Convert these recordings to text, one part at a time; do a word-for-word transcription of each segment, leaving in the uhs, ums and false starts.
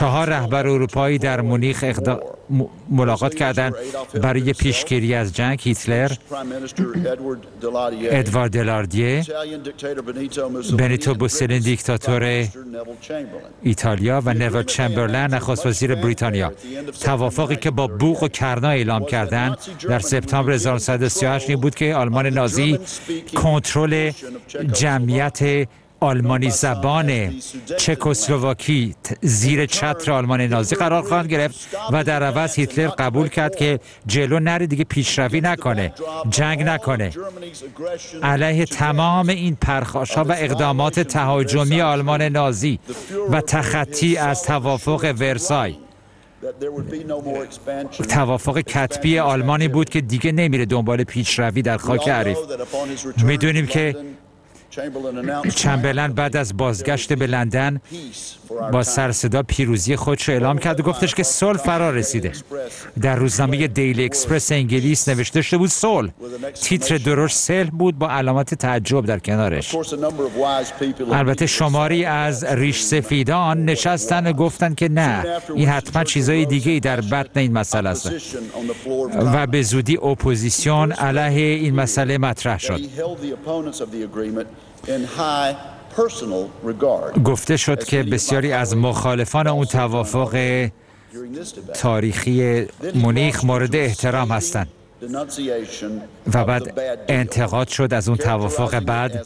چهار رهبر اروپایی در مونیخ اقدا... م... ملاقات کردند برای پیشگیری از جنگ. هیتلر، ادوارد دلاردیه، بنیتو موسولینی دیکتاتور ایتالیا و نویل چمبرلین نخست وزیر بریتانیا. توافقی که با بوق و کرنا اعلام کردند در سپتامبر هزار و نهصد و سی و هشت این بود که آلمان نازی کنترل جمعیت آلمانی زبان چکسلواکی زیر چتر آلمان نازی قرار خواهند گرفت و در عوض هیتلر قبول کرد که جلو نره، دیگه پیشروی نکنه، جنگ نکنه. علیه تمام این پرخاش‌ها و اقدامات تهاجمی آلمان نازی و تخطی از توافق ورسای، توافق کتبی آلمانی بود که دیگه نمیره دنبال پیشروی در خاک حریف. میدونیم که چمبرلین بعد از بازگشت به لندن با سر صدا پیروزی خودش رو اعلام کرد و گفتش که صلح فرا رسیده. در روزنامه دیلی اکسپرس انگلیس نوشته شده بود صلح. تیتر درشت صلح بود با علامت تعجب در کنارش. البته شماری از ریش سفیدان نشستن و گفتن که نه، این حتما چیزای دیگه ای در بطن این مسئله است و به زودی اپوزیسیون علیه این مسئله مطرح شد. گفته شد که بسیاری از مخالفان اون توافق تاریخی مونیخ مورد احترام هستند و بعد انتقاد شد از اون توافق. بعد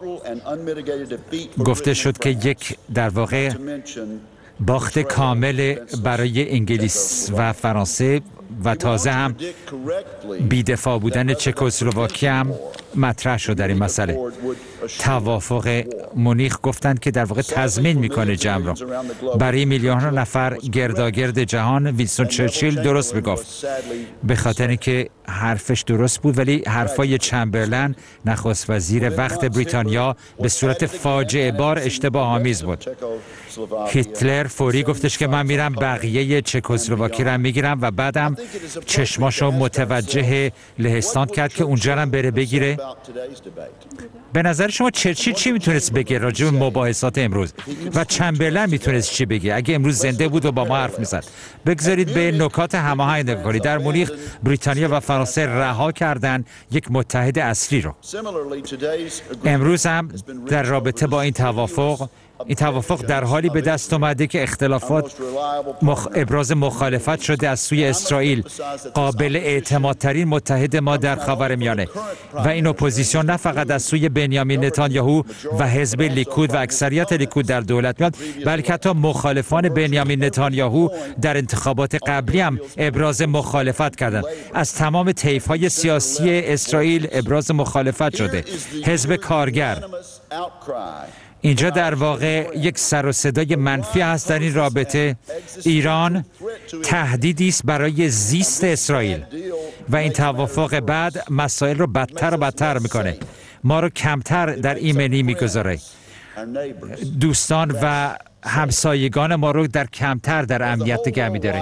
گفته شد که یک در واقع باخت کامل برای انگلیس و فرانسه و تازه هم بی‌دفاع بودن چکسلواکی هم مطرح شد در این مسئله. توافق مونیخ گفتند که در واقع تضمین میکنه جنگ را برای میلیون‌ها نفر گرداگرد جهان. وینستون چرچیل درست میگفت، به خاطر اینکه حرفش درست بود، ولی حرفای چمبرلین نخست وزیر وقت بریتانیا به صورت فاجعه بار اشتباه آمیز بود. هیتلر فوری گفتش که من میرم بقیه چکسلواکی را میگیرم و بعدم چشماشو متوجه لهستان کرد که اونجا هم بره بگیره. به نظر شما چرچیل چی میتونست بگه راجع به مباحثات امروز و چمبرلین میتونست چی بگه اگه امروز زنده بود و با ما حرف میزد؟ بگذارید به نکات هماهنگ نگاه کنید. در مونیخ بریتانیا و فرانسه رها کردن یک متحد اصلی رو. امروز هم در رابطه با این توافق این توافق در حالی به دست اومده که اختلافات مخ... ابراز مخالفت شده از سوی اسرائیل، قابل اعتمادترین متحد ما در خاورمیانه، و این اپوزیسیون نه فقط از سوی بنیامین نتانیاهو و حزب لیکود و اکثریت لیکود در دولت میاد، بلکه حتی مخالفان بنیامین نتانیاهو در انتخابات قبلی هم ابراز مخالفت کردند. از تمام طیف‌های سیاسی اسرائیل ابراز مخالفت شده. حزب کارگر. اینجا در واقع یک سر و صدای منفی هست در این رابطه. ایران تهدیدی است برای زیست اسرائیل و این توافق بعد مسائل رو بدتر و بدتر میکنه، ما رو کمتر در ایمنی میگذاره، دوستان و همسایگان ما رو در کمتر در امنیت نگه می‌داره،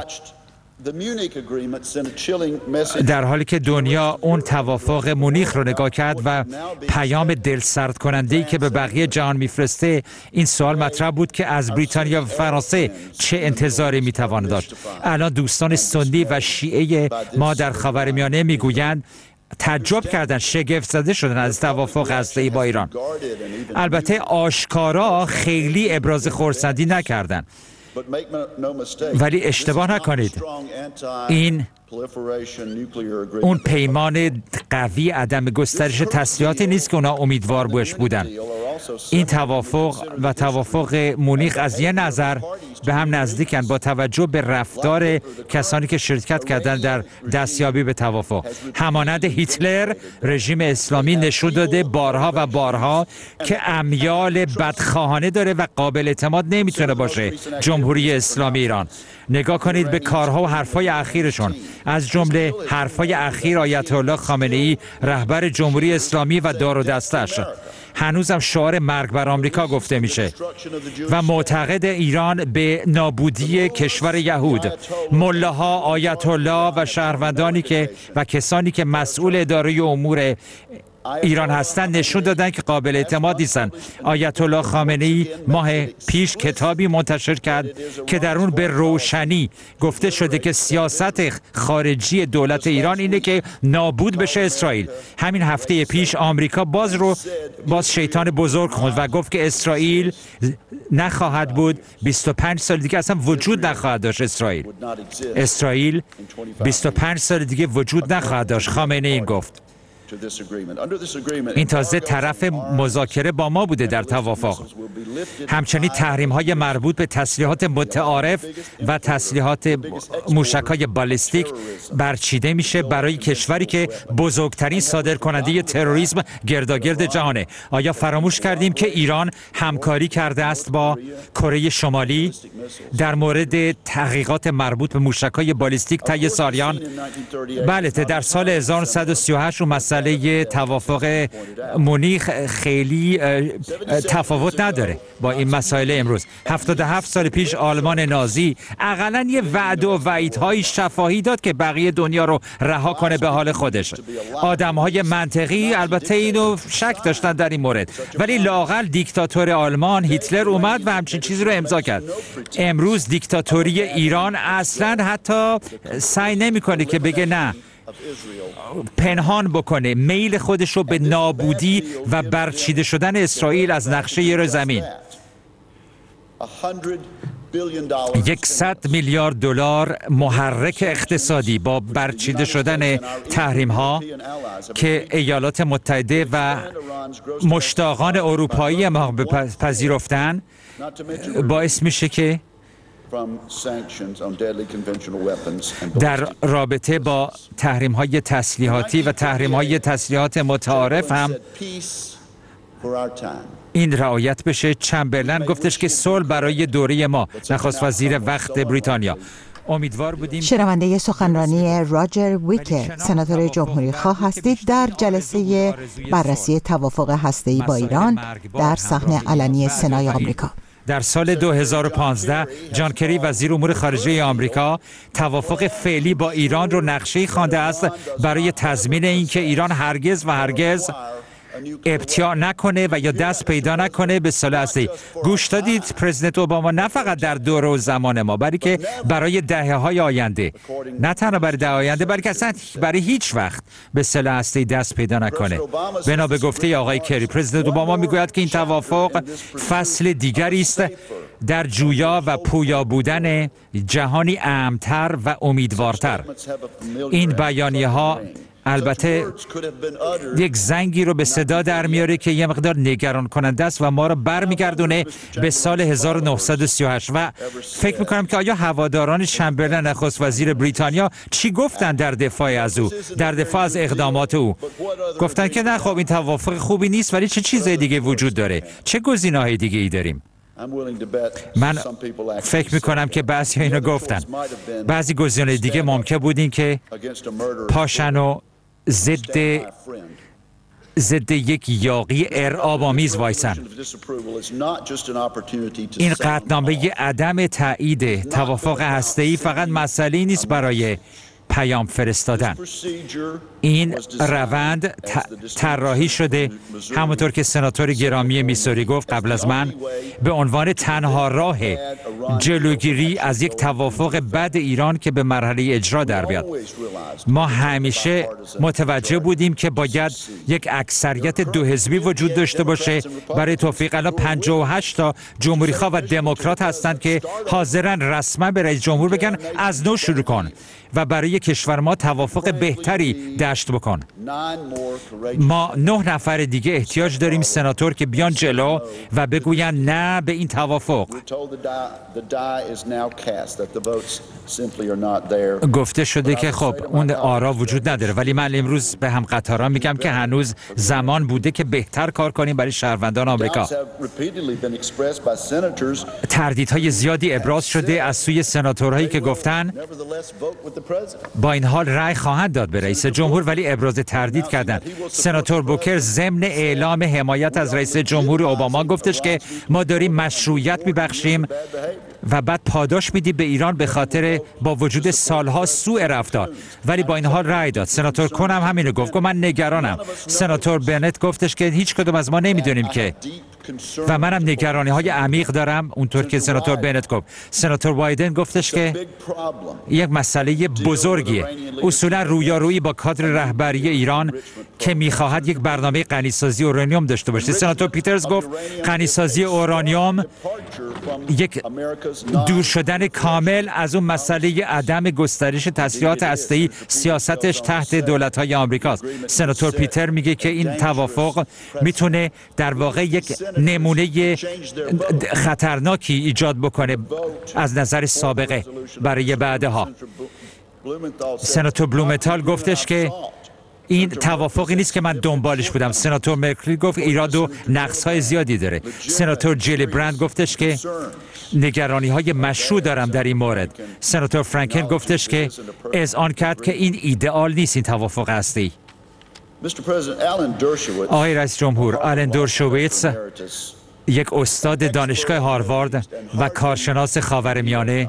در حالی که دنیا اون توافق مونیخ رو نگاه کرد و پیام دلسرد کننده‌ای که به بقیه جهان میفرسته. این سوال مطرح بود که از بریتانیا و فرانسه چه انتظاری میتوان داشت. الان دوستان سنی و شیعه ما در خاورمیانه میگویند، تعجب کردن، شگفت زده شدن از توافق هسته‌ای با ایران. البته آشکارا خیلی ابراز خرسندی نکردن، ولی اشتباه نکنید، این اون پیمان قوی عدم گسترش تسلیحاتی نیست که اونا امیدوار بهش بودن. این توافق و توافق مونیخ از یه نظر به هم نزدیکن با توجه به رفتار کسانی که شرکت کردن در دستیابی به توافق. همانند هیتلر، رژیم اسلامی نشون داده بارها و بارها که امیال بدخواهانه داره و قابل اعتماد نمیتونه باشه جمهوری اسلامی ایران. نگاه کنید به کارها و حرفای اخیرشون، از جمله حرفای اخیر آیت الله خامنه‌ای رهبر جمهوری اسلامی و دار و دسته‌اش. هنوزم شعار مرگ بر آمریکا گفته میشه و معتقد ایران به نابودی کشور یهود. ملاها، آیت الله و شهروندانی که و کسانی که مسئول اداره امور ایران هستند نشون دادن که قابل اعتماد نیستند. آیت الله خامنه‌ای ماه پیش کتابی منتشر کرد که در اون به روشنی گفته شده که سیاست خارجی دولت ایران اینه که نابود بشه اسرائیل. همین هفته پیش آمریکا باز رو باز شیطان بزرگ خوند و گفت که اسرائیل نخواهد بود، بیست و پنج سال دیگه اصلا وجود نخواهد داشت. اسرائیل اسرائیل بیست و پنج سال دیگه وجود نخواهد داشت. خامنه ای گفت. این تازه طرف مذاکره با ما بوده در توافق. همچنین تحریم های مربوط به تسلیحات متعارف و تسلیحات موشک های بالستیک برچیده میشه برای کشوری که بزرگترین صادرکننده تروریسم گرداگرد جهانه. آیا فراموش کردیم که ایران همکاری کرده است با کره شمالی در مورد تحقیقات مربوط به موشک های بالستیک طی سالیان؟ بله، در سال هزار و نهصد و سی و هشت مسئله توافق مونیخ خیلی تفاوت نداره با این مسائل امروز. هفتاد و هفت سال پیش آلمان نازی اقلاً یه وعده و وعیدهای شفاهی داد که بقیه دنیا رو رها کنه به حال خودش. آدمهای منطقی البته اینو شک داشتن در این مورد، ولی لااقل دیکتاتور آلمان هیتلر اومد و همچین چیزی رو امضا کرد. امروز دیکتاتوری ایران اصلاً حتی سعی نمی‌کنه که بگه نه، پنهان بکنه میل خودش رو به نابودی و برچیده شدن اسرائیل از نقشه زمین. یکصد میلیارد دلار محرک اقتصادی با برچیده شدن تحریم ها که ایالات متحده و مشتاقان اروپایی ما پذیرفتن باعث میشه که در رابطه با تحریم های تسلیحاتی و تحریم های تسلیحات متعارف هم این رعایت بشه. چمبرلن گفتش که صلح برای دوره ما، نخست وزیر وقت بریتانیا. امیدوار بودیم. شنونده سخنرانی راجر ویکر، سناتور جمهوری خواه هستید در جلسه بررسی توافق هسته‌ای با ایران در صحنه علنی سنای آمریکا. در سال دو هزار و پانزده جان کری وزیر امور خارجه آمریکا توافق فعلی با ایران رو نقشه‌ای خوانده است برای تضمین اینکه ایران هرگز و هرگز ابتیا نکنه و یا دست پیدا نکنه به سلاح هسته‌ای. گوش دادید پرزیدنت اوباما نه فقط در دوره و زمان ما، بلکه برای دهه‌های آینده، نه تنها برای دهه آینده بلکه اصلا برای هیچ وقت به سلاح هسته‌ای دست پیدا نکنه. بنا به گفته آقای کری، پرزیدنت اوباما میگوید که این توافق فصل دیگری است در جویا و پویا بودن جهانی امن‌تر و امیدوارتر. این بیانیه ها البته یک زنگی رو به صدا در میاره که یه مقدار نگران کننده است و ما رو برمیگردونه به سال هزار و نهصد و سی و هشت و فکر میکنم که آیا هواداران چمبرلن نخست وزیر بریتانیا چی گفتن در دفاع از او، در دفاع از اقدامات او؟ گفتن که نه خب این توافق خوبی نیست، ولی چه چیزای دیگه وجود داره، چه گزینه‌های دیگه ای داریم. من فکر میکنم که بعضی اینو گفتن. بعضی گزینه‌های دیگه ممکن بود این که پاشن و ضد ضد یک یاغی ارعاب‌آمیز وایسن. این قطعنامه عدم تایید توافق هسته‌ای فقط مسئله نیست برای پیام فرستادن. این روند طراحی شده همونطور که سناتور گرامی میسوری گفت قبل از من، به عنوان تنها راه جلوگیری از یک توافق بد ایران که به مرحله اجرا در بیاد. ما همیشه متوجه بودیم که باید یک اکثریت دو حزبی وجود داشته باشه برای توفیق. الان پنجاه و هشت تا جمهوری‌خواه و دموکرات هستند که حاضرن رسما به رئیس جمهور بگن از نو شروع کن و برای کشور ما توافق بهتری داشت بکن. ما نه نفر دیگه احتیاج داریم سناتور که بیان جلو و بگوین نه به این توافق. گفته شده که خب اون آرا وجود نداره، ولی من امروز به هم قطاران میگم که هنوز زمان بوده که بهتر کار کنیم برای شهروندان آمریکا. تردیدهای زیادی ابراز شده از سوی سناتورهایی که گفتن با این حال رأی خواهند داد به رئیس جمهور، ولی ابراز تردید کردند. سناتور بوکر ضمن اعلام حمایت از رئیس جمهور اوباما گفتش که ما داریم مشروعیت میبخشیم و بعد پاداش میدی به ایران به خاطر با وجود سالها سوء رفتار، ولی با این حال رأی داد. سناتور کون هم همینو گفت، گفت من نگرانم. سناتور بنت گفتش که هیچ کدوم از ما نمیدونیم که، و منم نگرانی های عمیق دارم اونطور که سناتور بنت گفت. سناتور بایدن گفتش که یک مسئله بزرگیه، اصولا رویارویی با کادر رهبری ایران که میخواهد یک برنامه غنیسازی اورانیوم داشته باشه. سناتور پیترز گفت غنیسازی اورانیوم یک دور شدن کامل از اون مسئله عدم گسترش تسلیحات هسته‌ای، سیاستش تحت دولت‌های آمریکاست. سناتور پیتر میگه که این توافق میتونه در واقع یک نمونه خطرناکی ایجاد بکنه از نظر سابقه برای بعدها. سناتور بلومنتال گفتش که این توافقی نیست که من دنبالش بودم. سناتور مرکلی گفت ایراد و نقص‌های زیادی داره. سناتور جیلی برند گفتش که نگرانی‌های مشروع دارم در این مورد. سناتور فرانکن گفتش که اذعان کرد که این ایدئال نیست، این توافق هسته‌ای. آقای رئیس جمهور، آلن دورشویتس، یک استاد دانشگاه هاروارد و کارشناس خاورمیانه،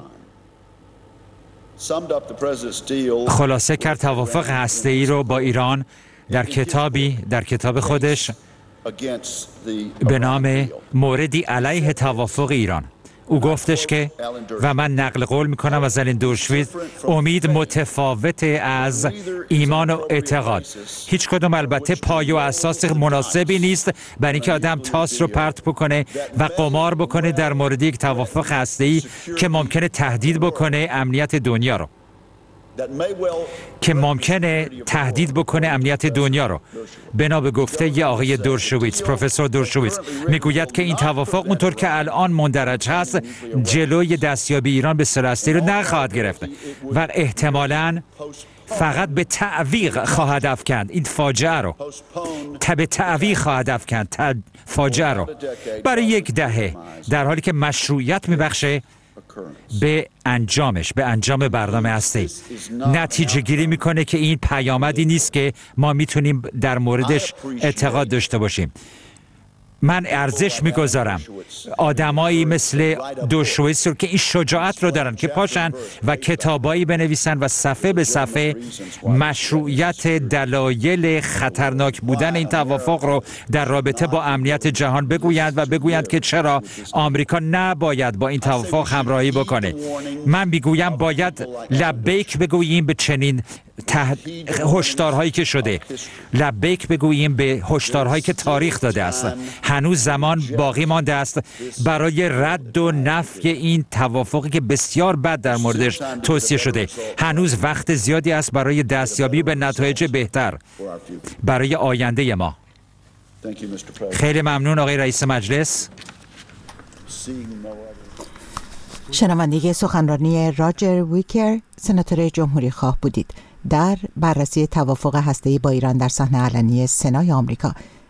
خلاصه کرد توافق هسته‌ای رو با ایران در کتابی در کتاب خودش به نام موردی علیه توافق ایران. او گفتش که، و من نقل قول میکنم از آلن دورشویتس، امید متفاوت از ایمان و اعتقاد. هیچ کدوم البته پایه و اساس مناسبی نیست برای اینکه آدم تاس رو پرت بکنه و قمار بکنه در مورد یک توافق هسته‌ای که ممکنه تهدید بکنه امنیت دنیا رو که ممکنه تهدید بکنه امنیت دنیا رو. بنا به گفته ی آقای دورشویتس، پروفسور دورشویتس میگوید که این توافق اونطور که الان مندرج هست جلوی دستیابی ایران به سلاح هسته‌ای رو نخواهد گرفت و احتمالاً فقط به تعویق خواهد افکند این فاجعه رو، به تعویق خواهد افکند فاجعه رو برای یک دهه، در حالی که مشروعیت میبخشه به انجامش، به انجام برنامه هسته‌ای. نتیجه گیری میکنه که این پیامدی نیست که ما میتونیم در موردش اعتقاد داشته باشیم. من ارزش میگذارم آدمایی مثل دورشویتس رو که این شجاعت رو دارن که پاشن و کتابایی بنویسن و صفحه به صفحه مشروعیت دلایل خطرناک بودن این توافق رو در رابطه با امنیت جهان بگویند و بگویند که چرا آمریکا نباید با این توافق همراهی بکنه. من میگویم باید لبیک بگوییم به چنین هشدارهایی که شده، لبیک بگوییم به هشدارهایی که تاریخ داده است. هنوز زمان باقی مانده است برای رد و نفی این توافقی که بسیار بد در موردش توصیه شده. هنوز وقت زیادی است برای دستیابی به نتایج بهتر برای آینده ما. خیلی ممنون آقای رئیس مجلس. شنونده سخنرانی راجر ویکر، سناتور جمهوری خواه بودید در بررسی توافق هسته‌ای با ایران در صحنه علنی سنای آمریکا.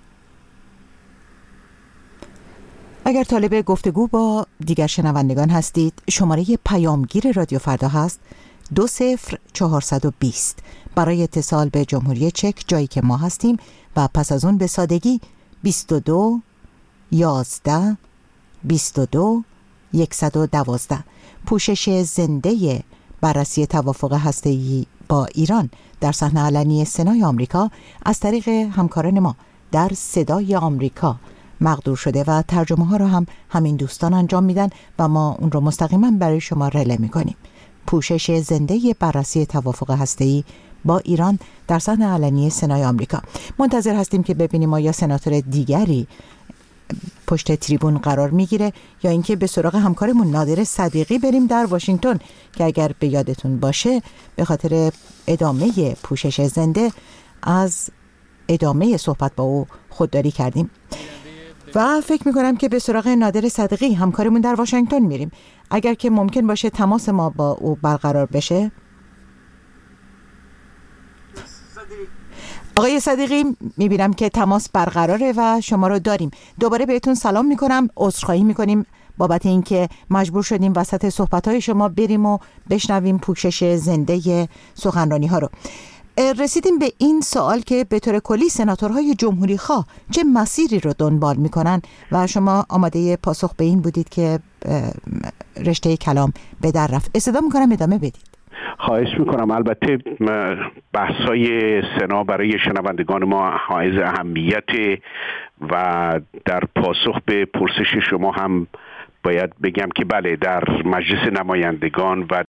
اگر طالب گفتگو با دیگر شنوندگان هستید، شماره پیامگیر رادیو فردا هست دو صفر چهارصد و بیست برای اتصال به جمهوری چک، جایی که ما هستیم، و پس از اون به سادگی بیست و دو یازده بیست و دو صد و دوازده. پوشش زنده بررسی توافق هسته‌ای با ایران در صحنه علنی سنای آمریکا از طریق همکاران ما در صدای آمریکا مقدور شده و ترجمه ها رو هم همین دوستان انجام میدن و ما اون رو مستقیما برای شما رله میکنیم. پوشش زنده بررسی توافق هسته‌ای با ایران در صحنه علنی سنای آمریکا. منتظر هستیم که ببینیم آیا سناتور دیگری پشت تریبون قرار میگیره یا اینکه به سراغ همکارمون نادر صدیقی بریم در واشنگتن که اگر به یادتون باشه به خاطر ادامه پوشش زنده از ادامه صحبت با او خودداری کردیم و فکر میکنم که به سراغ نادر صدیقی همکارمون در واشنگتن میریم. اگر که ممکن باشه تماس ما با او برقرار بشه. آقای صدیقی، میبینم که تماس برقراره و شما رو داریم. دوباره بهتون سلام میکنم، عذرخواهی میکنیم بابت اینکه مجبور شدیم وسط صحبت‌های شما بریم و بشنویم پوشش زنده سخنرانی ها رو. رسیدیم به این سوال که به طور کلی سناتورهای جمهوری خواه چه مسیری رو دنبال میکنن و شما آماده پاسخ به این بودید که رشته کلام به در رفت. استفاده میکنم ادامه بدید. خواهش میکنم. البته بحث‌های سنا برای شنوندگان ما حائز اهمیت و در پاسخ به پرسش شما هم باید بگم که بله، در مجلس نمایندگان و